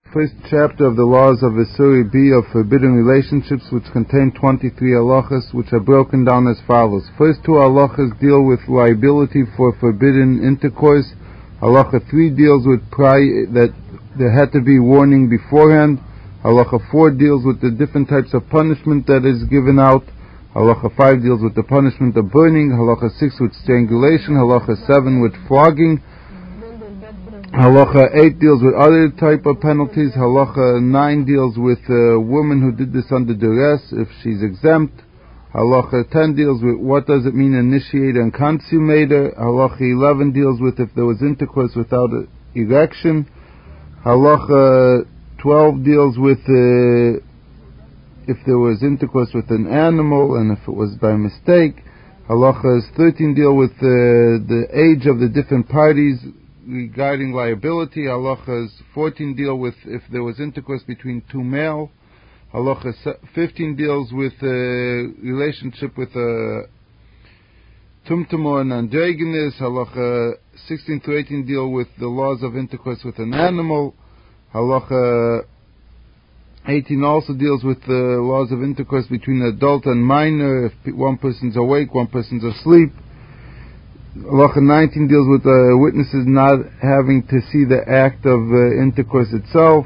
First chapter of the laws of Isuri B of forbidden relationships, which contain 23 halachas, which are broken down as follows. First two halachas deal with liability for forbidden intercourse. Halacha 3 deals with that there had to be warning beforehand. Halacha 4 deals with the different types of punishment that is given out. Halacha 5 deals with the punishment of burning. Halacha 6 with strangulation. Halacha 7 with flogging. Halacha 8 deals with other type of penalties. Halacha 9 deals with a woman who did this under duress, if she's exempt. Halacha 10 deals with what does it mean initiator and consummator. Halacha 11 deals with if there was intercourse without erection. Halacha 12 deals with if there was intercourse with an animal and if it was by mistake. Halacha 13 deal with the age of the different parties regarding liability. Halachas 14 deal with if there was intercourse between two male. Halacha 15 deals with relationship with a tumtumor and androgynous. Halacha 16 to 18 deal with the laws of intercourse with an animal. Halacha 18 also deals with the laws of intercourse between adult and minor, if one person's awake, one person's asleep. Halacha 19 deals with witnesses not having to see the act of intercourse itself.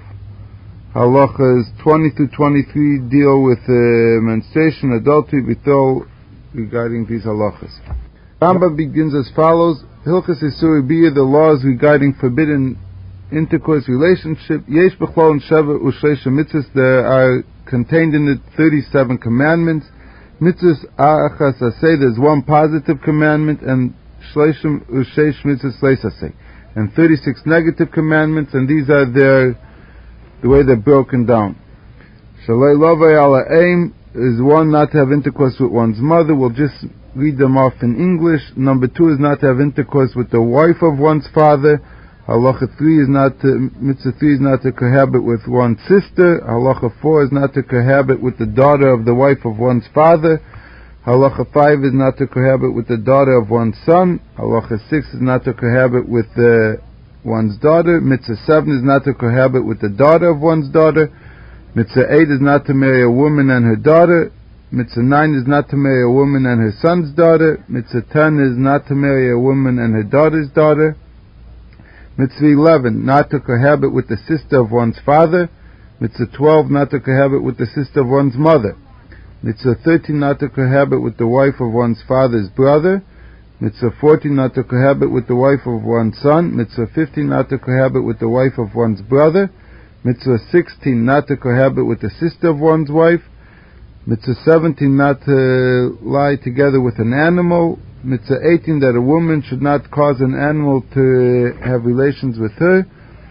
Halachas 20 through 23 deal with menstruation, adultery, betrothal, regarding these halachas. Rambam begins as follows: Hilchas Isuri Biyah, the laws regarding forbidden intercourse relationship. Yesh b'chlol and sheva u'shleisha mitzvahs, there are contained in it 37 commandments. Mitzvahs achas aseh, there's one positive commandment, and shleishim u'sheish mitzvahs leisaseh, and 36 negative commandments, and these are the way they're broken down. Shalei lovei ala aim is one, not to have intercourse with one's mother. We'll just read them off in English. Number 2 is not to have intercourse with the wife of one's father. Halacha 3 is not to, mitzvah 3 is not to cohabit with one's sister. Halacha 4 is not to cohabit with the daughter of the wife of one's father. Halacha 5 is not to cohabit with the daughter of one's son. Halacha 6 is not to cohabit with one's daughter. Mitzvah 7 is not to cohabit with the daughter of one's daughter. Mitzvah 8 is not to marry a woman and her daughter. Mitzvah 9 is not to marry a woman and her son's daughter. Mitzvah 10 is not to marry a woman and her daughter's daughter. Mitzvah 11, not to cohabit with the sister of one's father. Mitzvah 12, not to cohabit with the sister of one's mother. Mitzvah 13, not to cohabit with the wife of one's father's brother. Mitzvah 14, not to cohabit with the wife of one's son. Mitzvah 15, not to cohabit with the wife of one's brother. Mitzvah 16, not to cohabit with the sister of one's wife. Mitzvah 17, not to lie together with an animal. Mitzvah 18, that a woman should not cause an animal to have relations with her.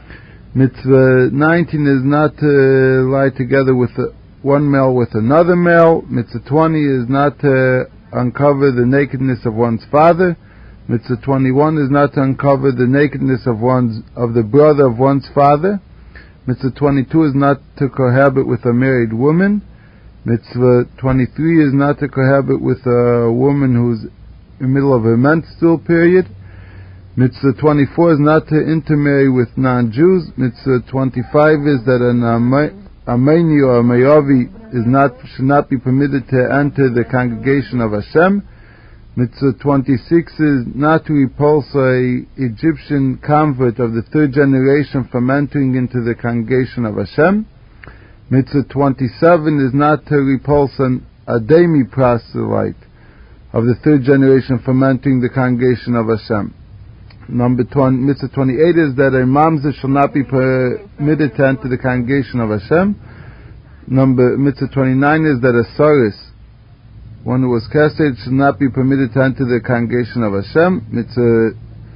Mitzvah 19 is not to lie together with one male with another male. Mitzvah 20 is not to uncover the nakedness of one's father. Mitzvah 21 is not to uncover the nakedness of the brother of one's father. Mitzvah 22 is not to cohabit with a married woman. Mitzvah 23 is not to cohabit with a woman who's in the middle of a menstrual period. Mitzvah 24 is not to intermarry with non-Jews. Mitzvah 25 is that an Armeni or a Mayavi should not be permitted to enter the congregation of Hashem. Mitzvah 26 is not to repulse a Egyptian convert of the 3rd generation from entering into the congregation of Hashem. Mitzvah 27 is not to repulse a Demi proselyte of the 3rd generation from entering the congregation of Hashem. Mitzvah 28 is that a mamzer shall not be permitted to enter the congregation of Hashem. Mitzvah 29 is that a saris, one who was castrated, should not be permitted to enter the congregation of Hashem. Mitzvah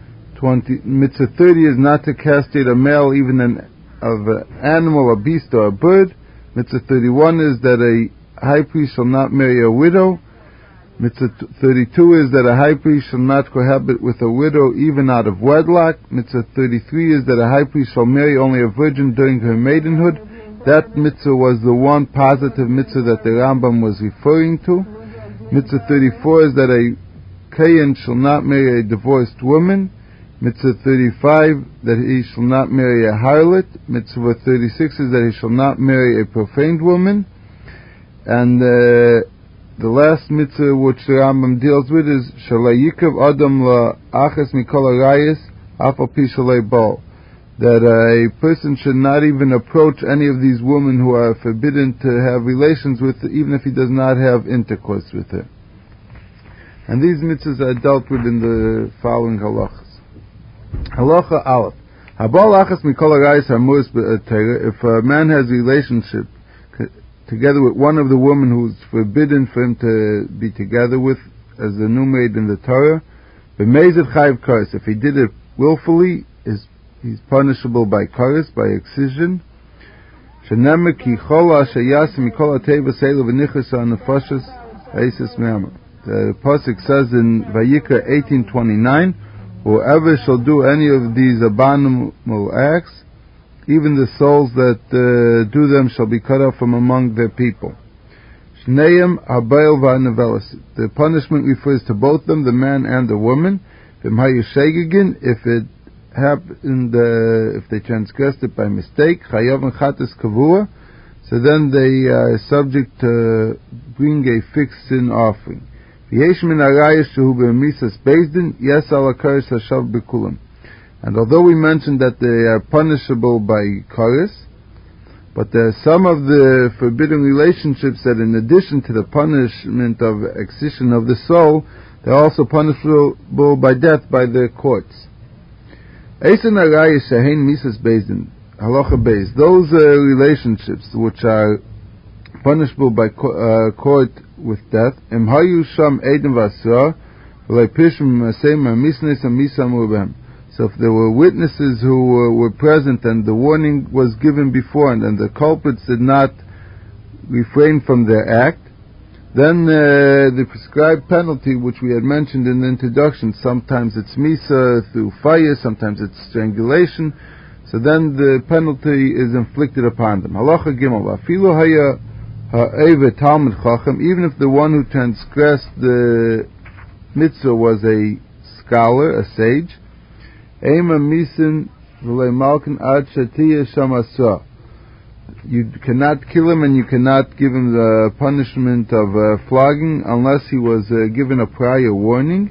30 is not to castrate a male, even of an animal, a beast, or a bird. Mitzvah 31 is that a high priest shall not marry a widow. Mitzvah 32 is that a high priest shall not cohabit with a widow even out of wedlock. Mitzvah 33 is that a high priest shall marry only a virgin during her maidenhood. That mitzvah was the one positive mitzvah that the Rambam was referring to. Mitzvah 34 is that a Kayan shall not marry a divorced woman. Mitzvah 35, that he shall not marry a harlot. Mitzvah 36 is that he shall not marry a profaned woman. And the last mitzvah which the Rambam deals with is Shalayikav Adam la'achas mikol harayis afal pi shalei bal, that a person should not even approach any of these women who are forbidden to have relations with, even if he does not have intercourse with her. And these mitzvahs are dealt with in the following halachas. Halacha Aleph. Habal achas mikol harayis hamuris be'atera. If a man has a relationship together with one of the women who's forbidden for him to be together with, as enumerated in the Torah, b'meizav chayiv kares. If he did it willfully, he's punishable by kares, by excision. Shenemar ki chol asher yaseh mikol hateva seila v'nichas ha'nefashos ha'isas me'amar. The pasuk says in Vayikra 18:29, whoever shall do any of these abominable acts, even the souls that do them shall be cut off from among their people. Shneim habayil v'hanevelos. The punishment refers to both them, the man and the woman. If it happened, if they transgressed it by mistake, chayav and chatas kavua, so then they are subject to bring a fixed sin offering. And although we mentioned that they are punishable by kares, but there are some of the forbidden relationships that, in addition to the punishment of excision of the soul, they're also punishable by death by the courts. Those relationships which are punishable by court with death, so if there were witnesses who were present and the warning was given beforehand and the culprits did not refrain from their act, then the prescribed penalty, which we had mentioned in the introduction, sometimes it's misa through fire, sometimes it's strangulation, so then the penalty is inflicted upon them. Halacha Gimel, afilu haya ha'eved talmid chacham, even if the one who transgressed the mitzvah was a scholar, a sage, ema misin v'lei malkin ad shatiya shamasra. You cannot kill him and you cannot give him the punishment of flogging unless he was given a prior warning.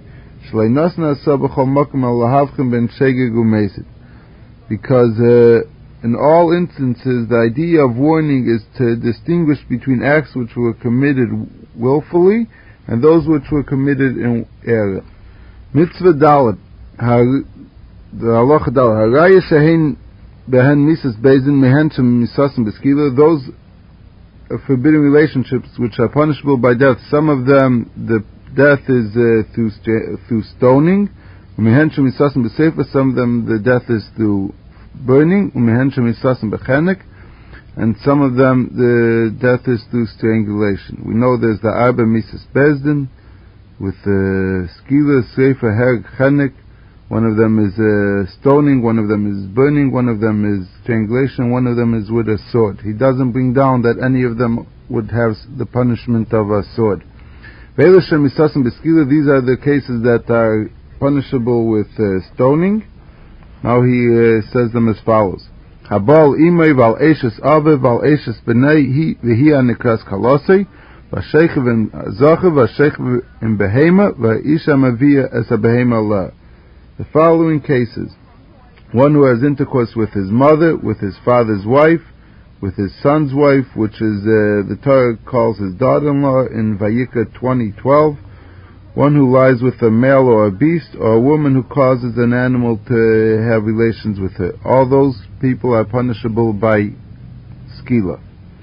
Because in all instances the idea of warning is to distinguish between acts which were committed willfully and those which were committed in error. Mitzvah Dalet, the halacha Dalet, haraya shehin behen misas beizin mehen shem misasim beskila, those forbidden relationships which are punishable by death, some of them the death is through stoning, mehen shem misasim besefer, some of them the death is through burning, mehen shem misasim bechenek, and some of them the death is through strangulation. We know there's the arba misas bezdin with skila, sefer, herg, chenek. One of them is stoning, one of them is burning, one of them is strangulation, one of them is with a sword. He doesn't bring down that any of them would have the punishment of a sword. These are the cases that are punishable with stoning. Now he says them as follows. Habal imay val eshes ave val eshes b'nei v'hi anikras kalosei v'sheich v'zache v'sheich v'behema v'isha mavia es ha-behema la. The following cases: one who has intercourse with his mother, with his father's wife, with his son's wife, which is the Torah calls his daughter-in-law in Vayikra 20:12. One who lies with a male or a beast, or a woman who causes an animal to have relations with her. All those people are punishable by skila.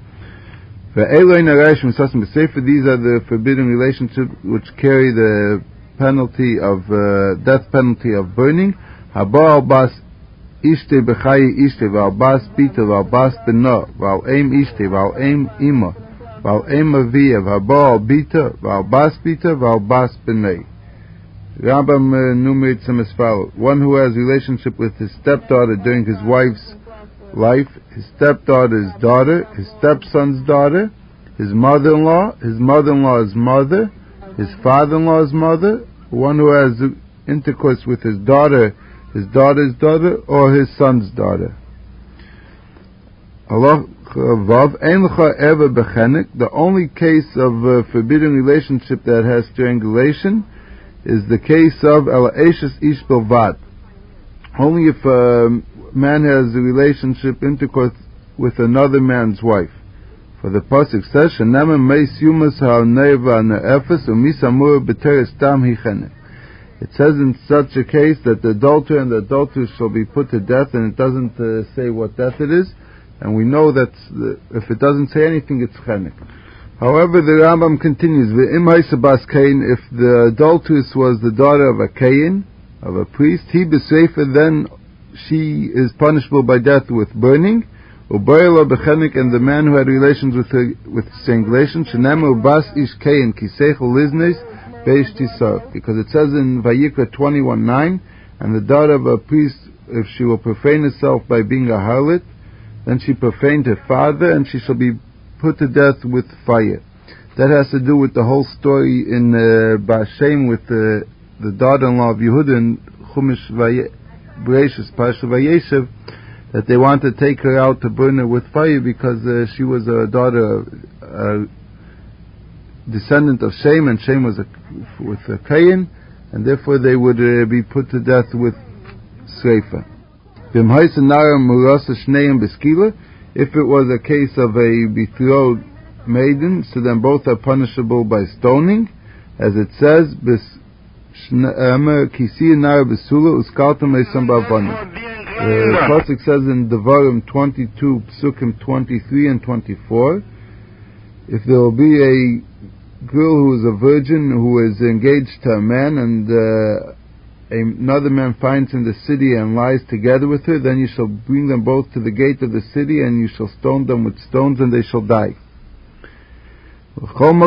These are the forbidden relationships which carry the penalty of death penalty of burning. Haba bas ishte b'chayi ishte v'al bas bita v'al bas b'no v'al eim ishte v'al eim ima v'al eim avia v'al bita v'al bas bita v'al bas b'nei. Rambam enumerates them as follows: one who has relationship with his stepdaughter during his wife's life, his stepdaughter's daughter, his stepson's daughter, his mother-in-law's mother, his father-in-law's mother, one who has intercourse with his daughter his daughter's daughter or his son's daughter. The only case of forbidden relationship that has strangulation is the case of Elashes Ish Bilvad. Only if a man has a relationship, intercourse with another man's wife. For the pasuk says, "Shenema meis yumas ha'neva ne'efes u'misamur b'teres tam hichenek." It says in such a case that the adulterer and the adulteress shall be put to death, and it doesn't say what death it is. And we know that if it doesn't say anything, it's chenek. However, the Rambam continues, "V'im haisabas kain," if the adulteress was the daughter of a kain, of a priest, he b'seifa, then she is punishable by death with burning. Ubayla b'chenek, and the man who had relations with her with strangulation, shenema ubas ish kain kiseichel liznes beish tisar, because it says in Vayikra 21:9, and the daughter of a priest, if she will profane herself by being a harlot, then she profaned her father, and she shall be put to death with fire. That has to do with the whole story in Bashem with the daughter-in-law of Yehuda in Chumash Bereshis Parsha Vayeshev, that they want to take her out to burn her with fire because she was a daughter, a descendant of Shem, and Shem was with a Cain, and therefore they would be put to death with Sreifa. If it was a case of a betrothed maiden, so then both are punishable by stoning, as it says, the pasuk says in Devarim 22, Psukim 23 and 24, if there will be a girl who is a virgin who is engaged to a man, and another man finds in the city and lies together with her, then you shall bring them both to the gate of the city, and you shall stone them with stones, and they shall die. And now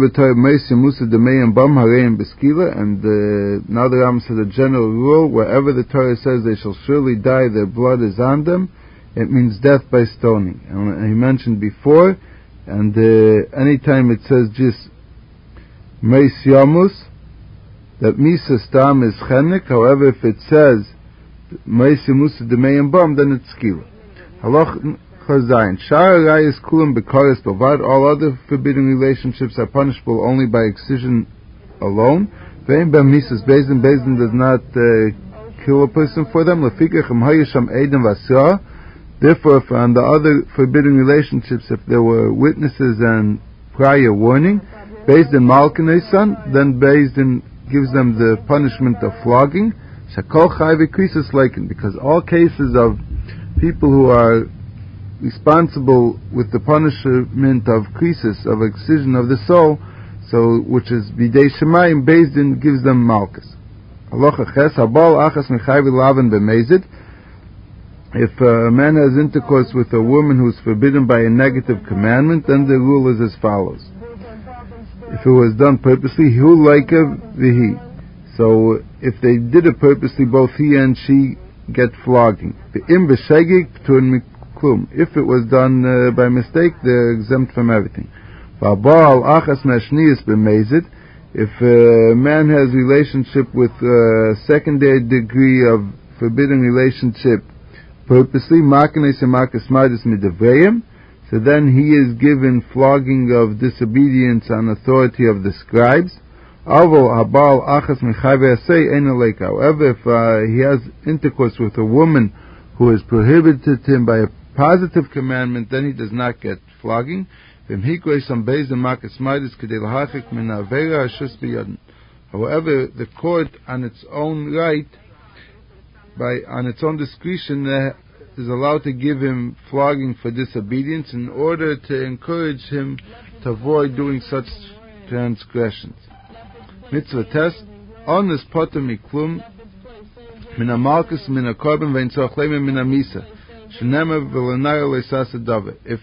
the Ram said a general rule, wherever the Torah says they shall surely die, their blood is on them, it means death by stoning. And he mentioned before, and anytime it says just meis yamus, that misa stam is chenek. However, if it says meis yamus demeyim bam, then it's skila. Halach chazayin shar rayis kulam bekaris bavad. All other forbidden relationships are punishable only by excision alone. Vein bam misas bezdin. Bezdin does not kill a person for them. Lefikach im hayisham edim vasra. Therefore, if on the other forbidden relationships, if there were witnesses and prior warning, Bezdin Malkanesan, then Bezdin gives them the punishment of flogging. Shakol Chayve Krisis Laikin, because all cases of people who are responsible with the punishment of krisis, of excision of the soul, so which is Bidei Shemayim, Bezdin gives them Malkus. Halacha Ches Habal Achas Mechayve Lavan B'Mezid. If a man has intercourse with a woman who is forbidden by a negative commandment, then the rule is as follows. If it was done purposely, hu laika vihi. So if they did it purposely, both he and she get flogging. If it was done by mistake, they're exempt from everything. If a man has relationship with a secondary degree of forbidden relationship purposely, so then he is given flogging of disobedience on authority of the scribes. However, if he has intercourse with a woman who is prohibited to him by a positive commandment, then he does not get flogging. However, the court on its own right, on its own discretion, is allowed to give him flogging for disobedience in order to encourage him to avoid doing such transgressions. Mitzvah test: Onis poter miklum min amalkus min akorban vein tzorchlem min amisa shenema v'lenayah leisasa davar. If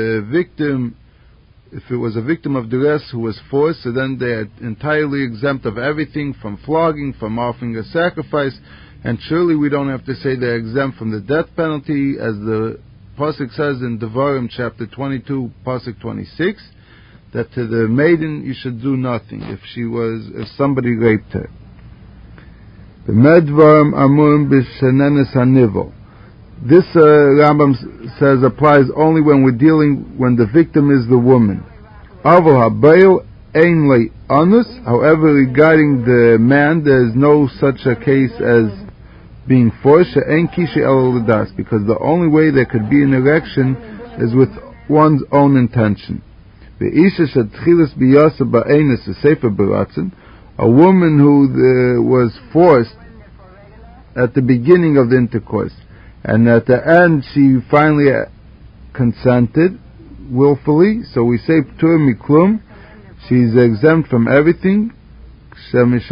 it was a victim of duress who was forced, so then they are entirely exempt of everything, from flogging, from offering a sacrifice. And surely we don't have to say they're exempt from the death penalty, as the pasuk says in Devarim chapter 22, pasuk 26, that to the maiden you should do nothing if somebody raped her. B'medvarim amurim b'shenenes hanivel. This Rambam says applies only when the victim is the woman. Avol habayil ein le anus. However, regarding the man, there is no such a case as being forced. She'en kishi el l'das, because the only way there could be an erection is with one's own intention. Ve'isha shetchilas biyasa ba'enes sefer beratzen. A woman who was forced at the beginning of the intercourse, and at the end she finally consented willfully, so we say p'tur miklum, she's exempt from everything. Because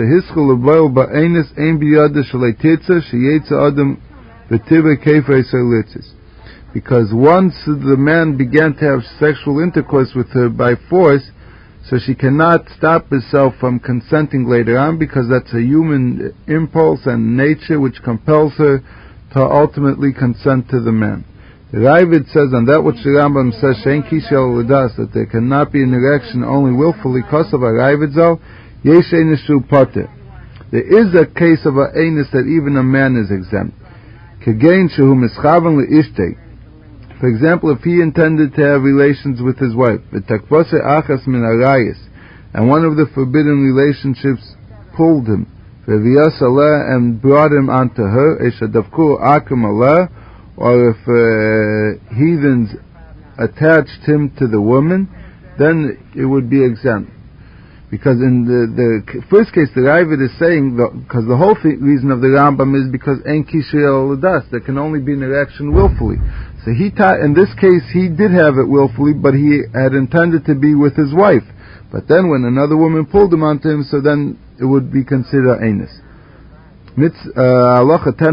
once the man began to have sexual intercourse with her by force, so she cannot stop herself from consenting later on, because that's a human impulse and nature which compels her to ultimately consent to the man. The Ravid says on that which the Rambam says, Shein kishel l'das, that there cannot be an erection only willfully, kosav Ravid zal, yesh einishu poter. There is a case of a anus that even a man is exempt. Kegein shehu mischavan le'ishtei. For example, if he intended to have relations with his wife, v'takvose achas min arayis, and one of the forbidden relationships pulled him, v'viyas aleh, and brought him onto her, eshadavku akum aleh, or if heathens attached him to the woman, then it would be exempt. Because in the first case, the Ravid is saying, because the whole reason of the Rambam is because en kishel l'das, there can only be an erection willfully. So in this case, he did have it willfully, but he had intended to be with his wife. But then when another woman pulled him onto him, so then it would be considered anus. If a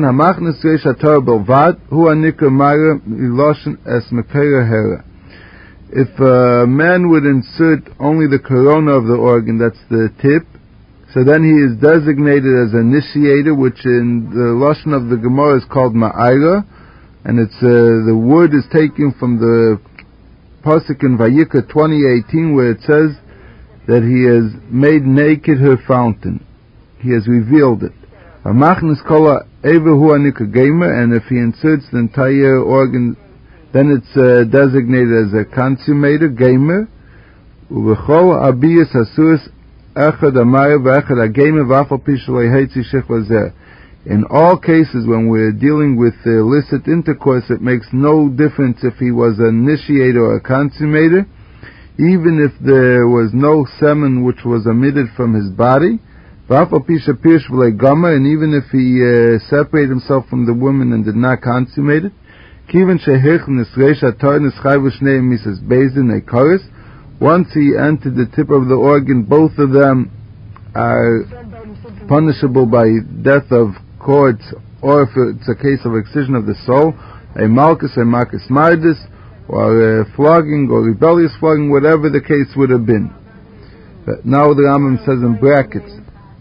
man would insert only the corona of the organ, that's the tip, so then he is designated as initiator, which in the Lashon of the Gemara is called ma'ira, and it's the word is taken from the pasuk in Vayikra 20:18, where it says that he has made naked her fountain, he has revealed it. And if he inserts the entire organ, then it's designated as a consummator, gamer. In all cases, when we're dealing with illicit intercourse, it makes no difference if he was an initiator or a consummator, even if there was no semen which was emitted from his body. And even if he separated himself from the woman and did not consummate it, once he entered the tip of the organ, both of them are punishable by death of cords, or if it's a case of excision of the soul, a malchus mardis, or flogging, or rebellious flogging, whatever the case would have been. But now the Rambam says in brackets,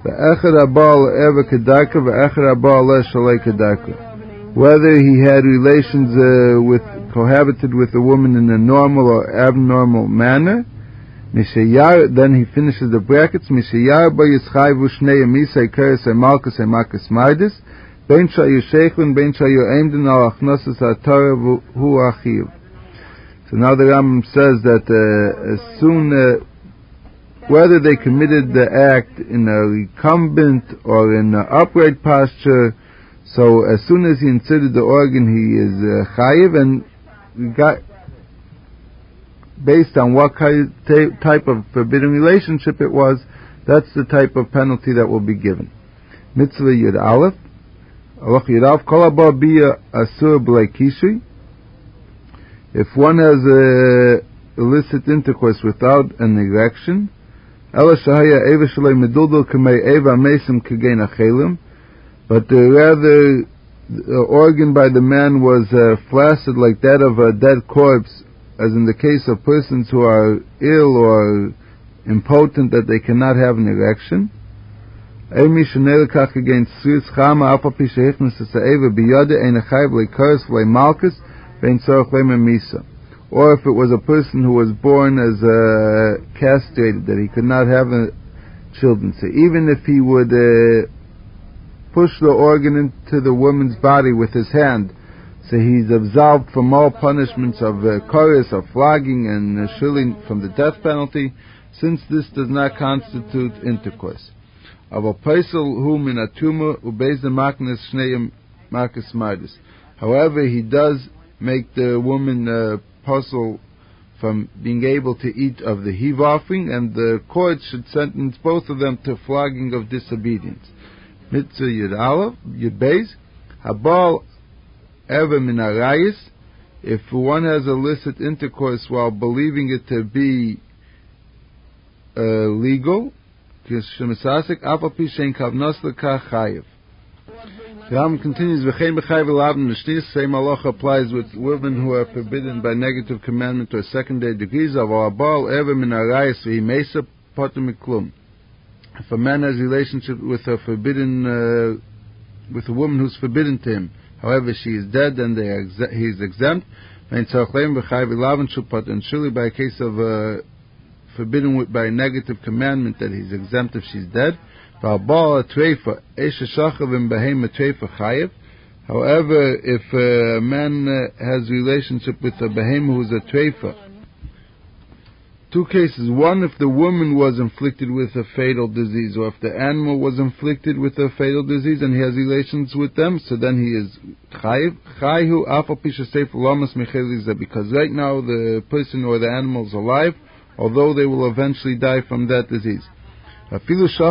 whether he had relations cohabited with a woman in a normal or abnormal manner, then he finishes the brackets, so now the Rambam says that as soon whether they committed the act in a recumbent or in an upright posture, so as soon as he inserted the organ, he is chayiv, and based on what type of forbidden relationship it was, that's the type of penalty that will be given. Mitzvah Yud Aleph, Alach Yud Aleph, Kol haba bia asur b'lei kishi. If one has illicit intercourse without an erection, but rather the organ by the man was flaccid like that of a dead corpse, as in the case of persons who are ill or impotent that they cannot have an erection. Or if it was a person who was born as castrated, that he could not have children. So even if he would push the organ into the woman's body with his hand. So he's absolved from all punishments of chorus, of flogging, and shilling from the death penalty, since this does not constitute intercourse. However, he does make the woman puzzle from being able to eat of the heave offering, and the court should sentence both of them to flogging of disobedience. Mitzvah Yud Aleph, Yud Beis, Habal Ever Min Arayis, if one has illicit intercourse while believing it to be legal, the Ram continues, same halacha applies with women who are forbidden by negative commandment or secondary degrees of Abal Ever Min Arayis V'Himesa Potter Miklum. If a man has a relationship with a woman who's forbidden to him, however she is dead, then he is exempt. And surely by a case of forbidden by a negative commandment that he's exempt if she's dead. However, if a man has a relationship with a behema who's a treifa, two cases. One, if the woman was inflicted with a fatal disease, or if the animal was inflicted with a fatal disease and he has relations with them, so then he is chayiv. Because right now the person or the animal is alive, although they will eventually die from that disease. And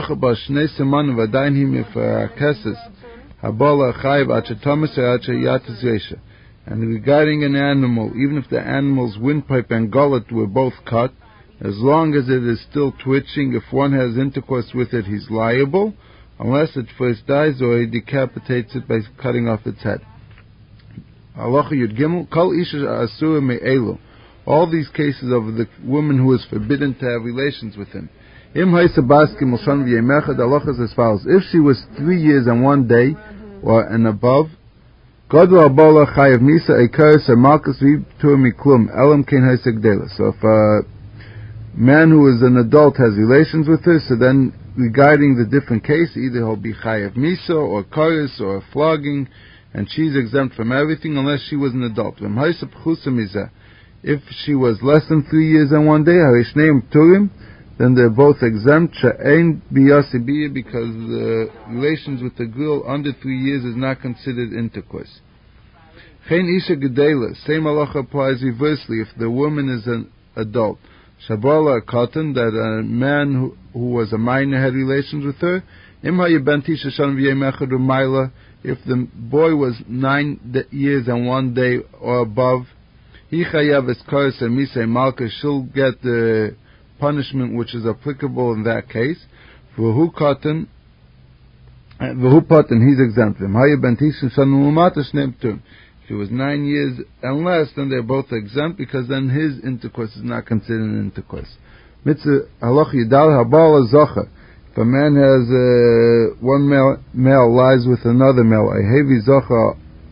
regarding an animal, even if the animal's windpipe and gullet were both cut, as long as it is still twitching, if one has intercourse with it, he's liable, unless it first dies or he decapitates it by cutting off its head. All these cases of the woman who is forbidden to have relations with him. The halacha is as follows. If she was 3 years and 1 day, and above, so if a man who is an adult has relations with her, so then regarding the different case, either he'll be chayav misa or koris or flogging, and she's exempt from everything unless she was an adult. If she was less than 3 years and 1 day, then they're both exempt, because the relations with the girl under 3 years is not considered intercourse. Same halacha applies reversely if the woman is an adult. Shabala cotton, that a man who was a minor had relations with her. If the boy was 9 years and 1 day or above, she'll get the punishment which is applicable in that case. V'hu cotton, he's exempt. If he was 9 years and less, then they're both exempt, because then his intercourse is not considered an intercourse. Mitzvah halach yidal habal zocha. If a man has one male lies with another male, a heavy zocha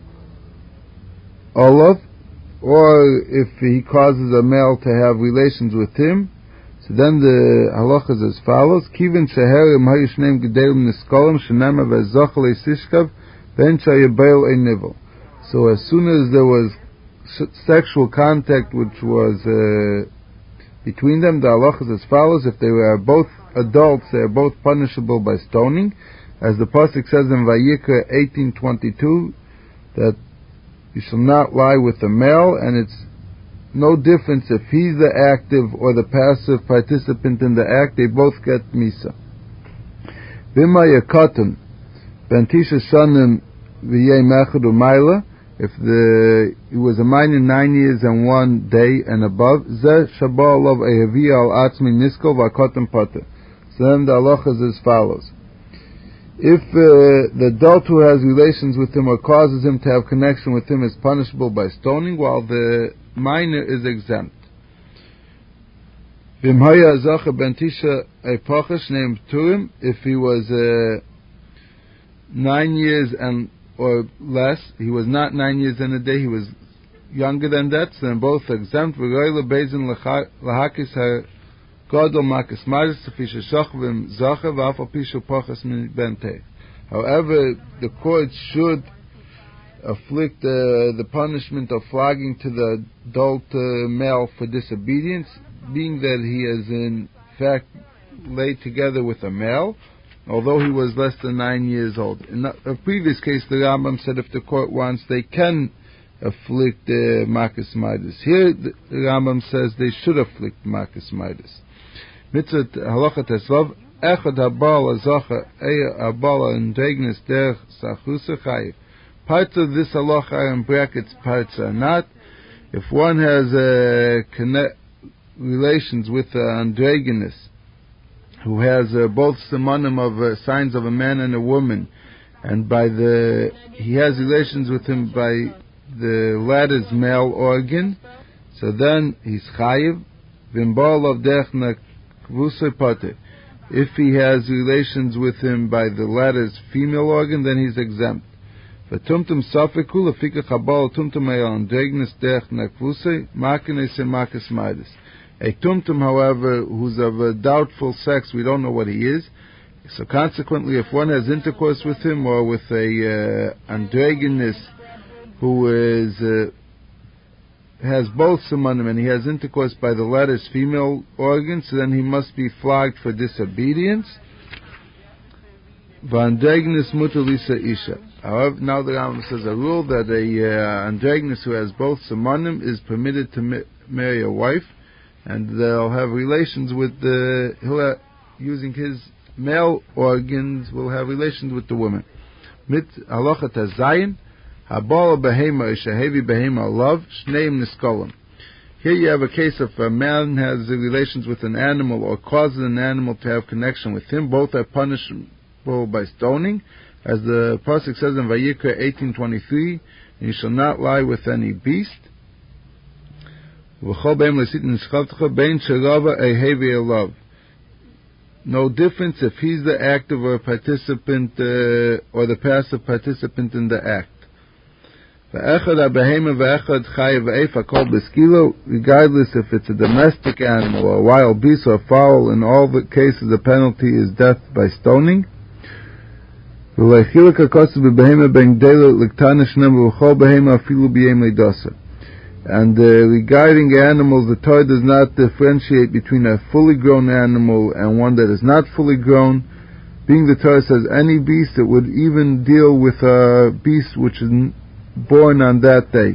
olav, or if he causes a male to have relations with him, so then the halach is as follows: Kivin sheherim hayishneim gedelim niskolim shenema vezocha leisishkav ben shayabeil ein nivel. So as soon as there was sexual contact which was between them, the halach is as follows: if they were both adults, they are both punishable by stoning, as the pasuk says in Vayikra 18:22, that you shall not lie with a male, and it's no difference if he's the active or the passive participant in the act, they both get misa. Bima yakatan bentisha shanim v'yei mechad u'mayla. If he was a minor 9 years and 1 day and above, zeh shabal of ehavi al atzmi nisko v'akotam pater. So then the halacha is as follows: if the adult who has relations with him or causes him to have connection with him is punishable by stoning, while the minor is exempt. V'imhaya zacha bentisha epochash named Turim. If he was 9 years and or less, he was not 9 years and a day, he was younger than that, so then both exempt. V'goyla bezin lahakis ha-godol makas maris, fisha shachvim zacha, v'afal pishu pochas min bentei. However, the court should afflict the punishment of flogging to the adult male for disobedience, being that he has in fact laid together with a male, although he was less than 9 years old. In a previous case, the Rambam said if the court wants, they can afflict Makas Midas. Here, the Rambam says they should afflict Makas Midas. Mitzvah halacha teslav echad habala zacha eya habala and dregnes derech sachusa chayiv. Parts of this halacha are in brackets, parts are not. If one has relations with androgynous, who has both simonim of signs of a man and a woman, and he has relations with him by the latter's male organ, so then he's chayiv. V'mbal of dechna kvusay pater. If he has relations with him by the latter's female organ, then he's exempt. V'tumtum safekul afika chabal tumtum ayal androgynous dechna kvusay makine se makas midas. A tumtum, however, who's of a doubtful sex, we don't know what he is. So consequently, if one has intercourse with him, or with a androgynous who has both simonim and he has intercourse by the latter's female organ, so then he must be flogged for disobedience. V'androgynous mutar lisa isha. However, now the Rambam says a rule that a androgynous who has both simonim is permitted to marry a wife, and they'll have relations with using his male organs, will have relations with the woman. Mit halacha tazayin habala behema ishahevi behema love shneim niskolim. Here you have a case of a man has relations with an animal or causes an animal to have connection with him. Both are punishable by stoning, as the pasuk says in Vayikra 18:23, "You shall not lie with any beast." No difference if he's the active or participant or the passive participant in the act. Regardless if it's a domestic animal or a wild beast or a fowl, in all the cases the penalty is death by stoning. And regarding animals, the Torah does not differentiate between a fully grown animal and one that is not fully grown. Being the Torah says any beast, it would even deal with a beast which is born on that day.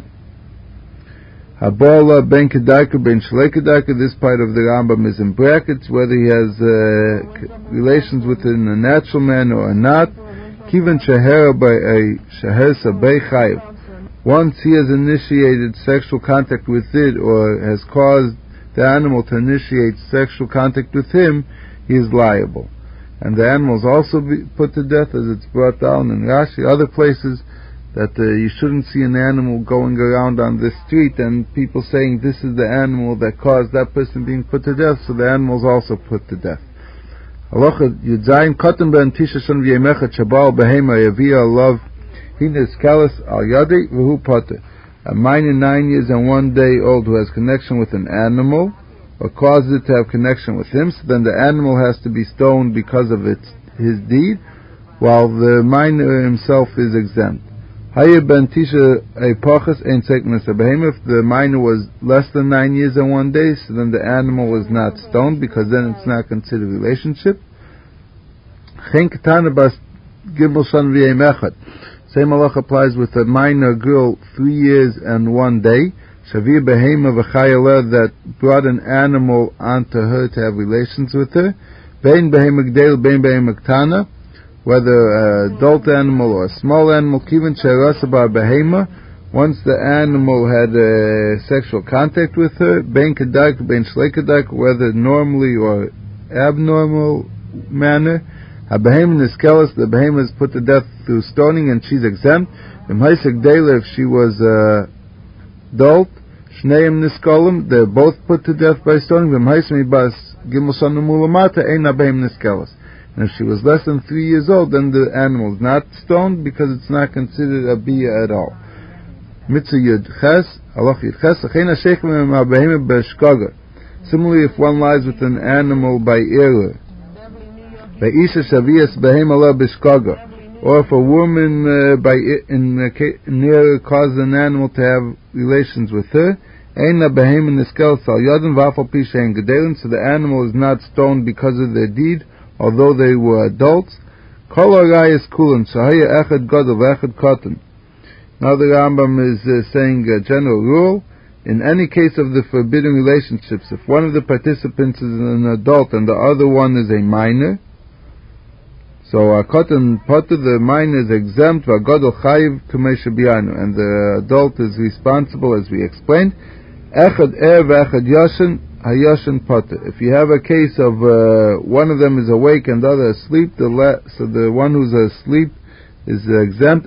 Habala ben kedarka ben shlei kedarka. This part of the Rambam is in brackets, whether he has relations with a natural man or not. Kivan shahera by a shaher sabei chayiv. Once he has initiated sexual contact with it, or has caused the animal to initiate sexual contact with him, he is liable. And the animal is also put to death, as it's brought down in Rashi, other places, that you shouldn't see an animal going around on the street and people saying this is the animal that caused that person being put to death, so the animal is also put to death. Halacha Yudzayin Katan ben Tisha Shon v'yemecha Chabal behema yavia love. A minor 9 years and 1 day old who has connection with an animal or causes it to have connection with him, so then the animal has to be stoned because of his deed, while the minor himself is exempt. If the minor was less than 9 years and 1 day, so then the animal is not stoned, because then it's not considered a relationship. Same halach applies with a minor girl 3 years and 1 day. Shavir behema v'chayala, that brought an animal onto her to have relations with her. Bein behema gdel, bein behema ktana, whether an adult animal or a small animal. Kiven she'arasa bar behema, once the animal had sexual contact with her. Bein kedark, bein shlei kedark, whether normally or abnormal manner. The behemoth is put to death through stoning, and she's exempt. If she was adult, they're both put to death by stoning. And if she was less than 3 years old, then the animal is not stoned, because it's not considered a bia at all. Similarly, if one lies with an animal by error, or if a woman near causes an animal to have relations with her, so the animal is not stoned because of their deed, although they were adults. Now the Rambam is saying a general rule. In any case of the forbidden relationships, if one of the participants is an adult and the other one is a minor, so Katan Potter, the minor is exempt, and the adult is responsible, as we explained. If you have a case of one of them is awake and the other asleep, so the one who's asleep is exempt.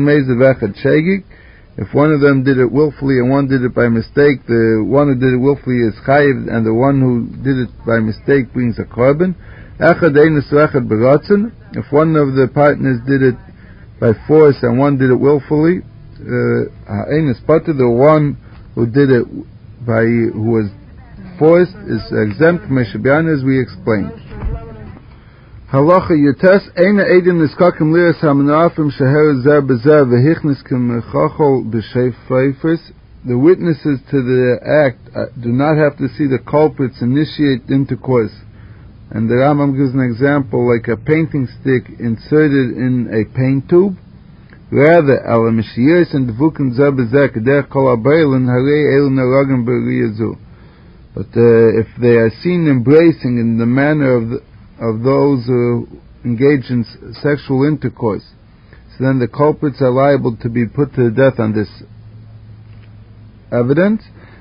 If one of them did it willfully and one did it by mistake, the one who did it willfully is chayiv, and the one who did it by mistake brings a korban. If one of the partners did it by force and one did it willfully, the one who did it who was forced is exempt, as we explained. Halacha Yutes Eina Edim Niskakim Liras Hamanafim Sheher Zer Bezer Vehichnis Kemechachol B'Sheifeifers. The witnesses to the act do not have to see the culprits initiate intercourse. And the Rambam gives an example like a painting stick inserted in a paint tube. Rather, Ala Mishiyos and Dvukim Zer Bezer Kederech Kol Abeilin Harei Elin Aragim B'Riyazu. But if they are seen embracing in the manner of those who engage in sexual intercourse, so then the culprits are liable to be put to death on this evidence.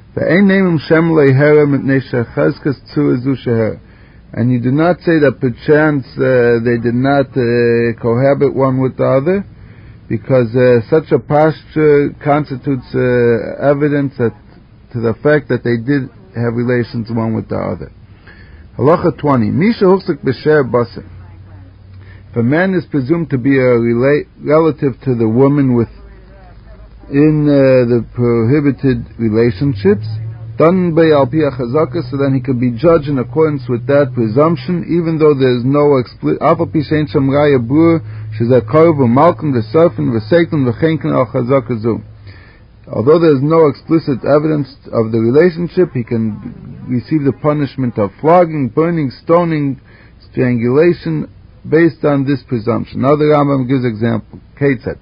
And you do not say that perchance they did not cohabit one with the other, because such a posture constitutes evidence to the fact that they did have relations one with the other. Halacha 20. Misha Husik B'Sher Basar. If a man is presumed to be a relative to the woman in the prohibited relationships, done by Al Pi HaChazaka, so then he could be judged in accordance with that presumption, even though there is no explicit. Alpha Pi Shein Shem Raya Brur Shezakar V'Malkim V'Sarfin V'Seikin V'Chenkin Al Chazaka Zu. Although there is no explicit evidence of the relationship, he can receive the punishment of flogging, burning, stoning, strangulation, based on this presumption. Now the Rambam gives example. Ketzad.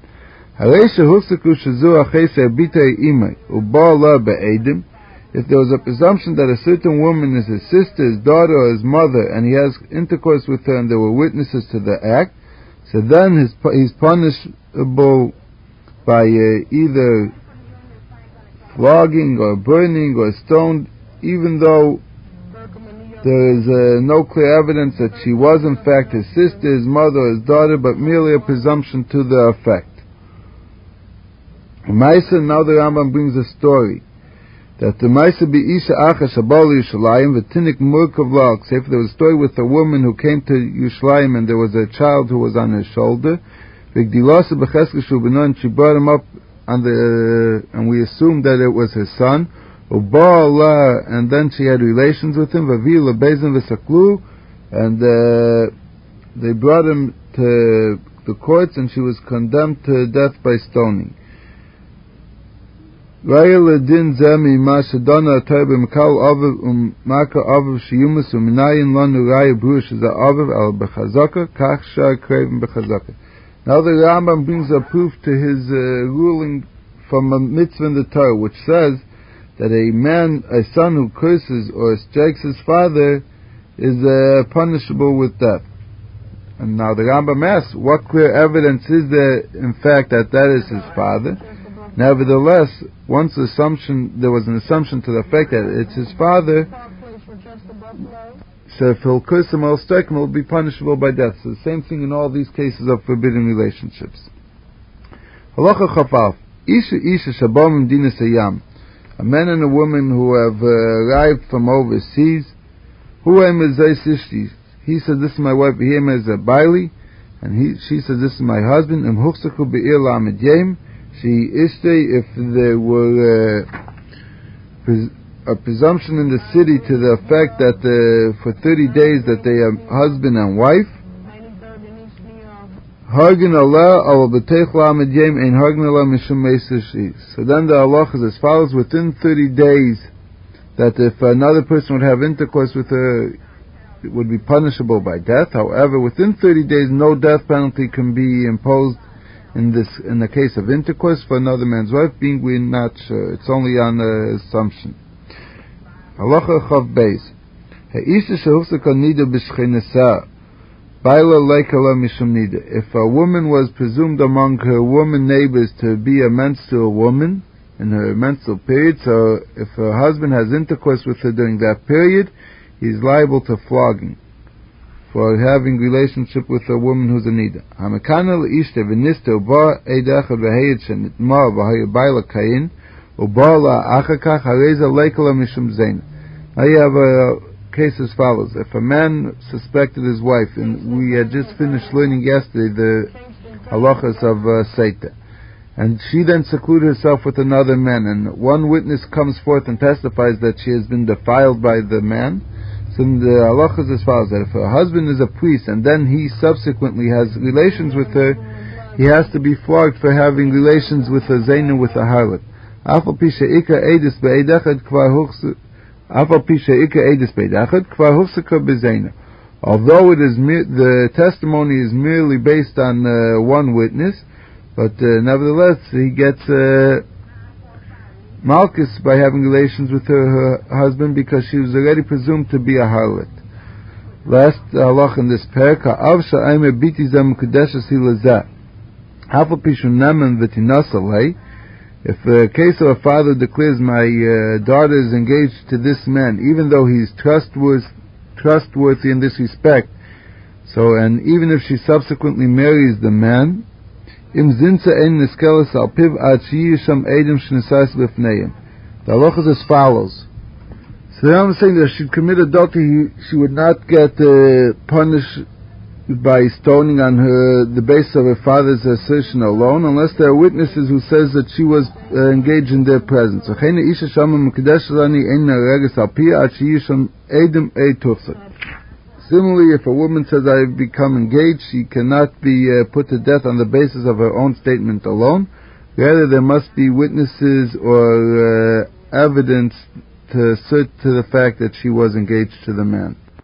If there was a presumption that a certain woman is his sister, his daughter, or his mother, and he has intercourse with her, and there were witnesses to the act, so then he's punishable by either flogging or burning or stoned, even though there is no clear evidence that she was in fact his sister, his mother, or his daughter, but merely a presumption to the effect. Maisa, now the Rambam brings a story that the Maisa be Isha Acha Shabal Yushalayim v'Tinik Murkav Lal. If there was a story with a woman who came to Yerushalayim and there was a child who was on her shoulder, and she brought him up and we assumed that it was his son, and then she had relations with him, and they brought him to the courts, and she was condemned to death by stoning. Raya ledin zemi ma shadana atay b'mekal aviv maka aviv shiyumas u'minayin lanu raya brush is a aviv al b'chazaka kach shar kreven b'chazaka. Now the Rambam brings a proof to his ruling from a mitzvah in the Torah, which says that a son who curses or strikes his father is punishable with death. And now the Rambam asks, what clear evidence is there, in fact, that is his father? Nevertheless, there was an assumption to the fact that it's his father, so if he'll curse him or strike him, he'll be punishable by death. So the same thing in all these cases of forbidden relationships. Halacha Chafaf. Isha Shabam Dina Sayam. A man and a woman who have arrived from overseas. He says, this is my wife, him as a Baili, and she says, this is my husband. If there were a presumption in the city to the effect that for 30 days that they are husband and wife, Hargin Allah al b'teich lamed yem ein hargin Allah mishum meiser shi. So then the halacha is as follows: within 30 days, that if another person would have intercourse with her, it would be punishable by death. However, within 30 days, no death penalty can be imposed in the case of intercourse for another man's wife, being we not sure. It's only on the assumption. Halacha chav beis. Ha'isha shehufsaka nida b'shchenesa. If a woman was presumed among her woman neighbors to be a menstrual woman in her menstrual period, so if her husband has intercourse with her during that period, he is liable to flogging for having relationship with a woman who's a nida. Now you have a case as follows. If a man suspected his wife, and we had just finished learning yesterday the halachas of Seita, and she then secluded herself with another man, and one witness comes forth and testifies that she has been defiled by the man, so the halachas as follows, that if her husband is a priest and then he subsequently has relations with her, he has to be flogged for having relations with a zayna, with a harlot. Although it is the testimony is merely based on one witness, but nevertheless he gets malchus by having relations with her husband, because she was already presumed to be a harlot. Last halach in this parak, if the case of a father declares, my daughter is engaged to this man, even though he's trustworthy in this respect, so, and even if she subsequently marries the man, the halach is as follows. So I'm saying that if she commit adultery, she would not get punished by stoning on the basis of her father's assertion alone, unless there are witnesses who says that she was engaged in their presence. Similarly, if a woman says, I have become engaged, she cannot be put to death on the basis of her own statement alone. Rather, there must be witnesses or evidence to assert to the fact that she was engaged to the man.